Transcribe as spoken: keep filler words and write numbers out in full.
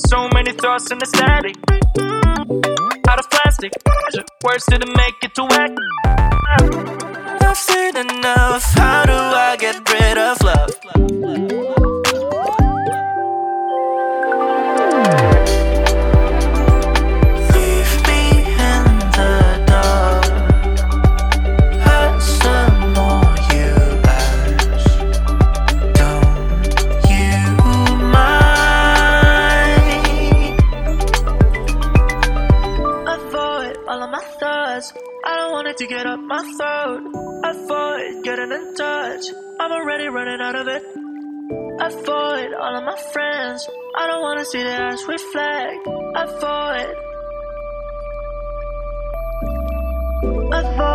So many thoughts in the static. Out of plastic. Words didn't make it to act. I've seen enough. How do I get rid of love? Leave me in the dark. Hurts the more you ask. Don't you mind? Avoid all of my thoughts. I don't want it to get up my throat. Avoid getting in touch. I'm already running out of it. Avoid all of my friends. I don't wanna see their eyes reflect. Avoid. Avoid.